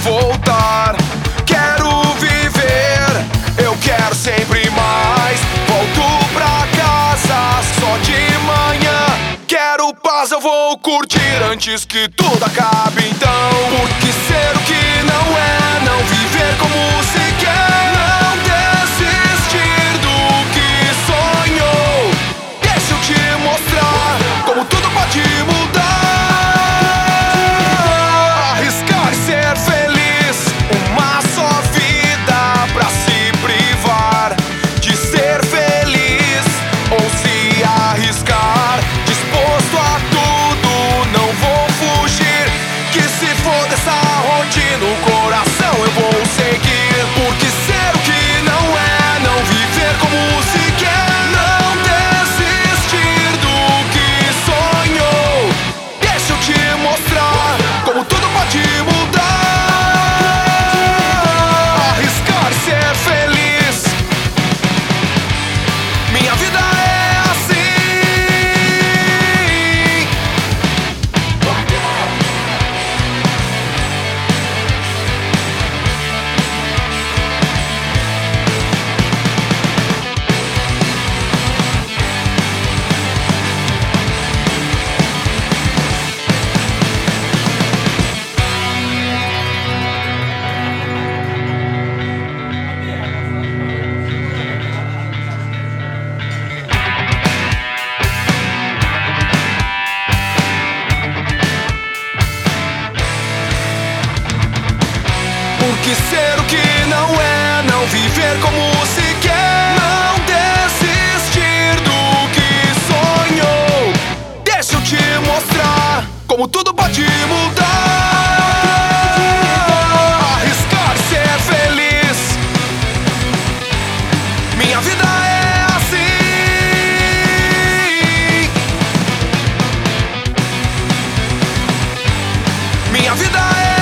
voltar. Quero viver, eu quero sempre mais. Volto pra casa só de manhã. Quero paz, eu vou curtir antes que tudo acabe então. Porque ser o que não é, não viver como se quer, não desistir do que sonhou. Deixa eu te mostrar como tudo pode mudar. Arriscar e ser feliz, uma só vida pra se privar de ser feliz ou se arriscar. Disposto a tudo, não vou fugir. Que se for dessa rotina, o coração eu vou seguir. Porque ser o que não é, não viver como se quer, não desistir do que sonhou. Deixa eu te mostrar como tudo pode mudar. Arriscar e ser feliz, minha vida é assim. Porque ser o que não é, não viver como se quer, não desistir do que sonhou. Deixa eu te mostrar como tudo pode mudar. Arriscar e ser feliz, minha vida é assim. Minha vida é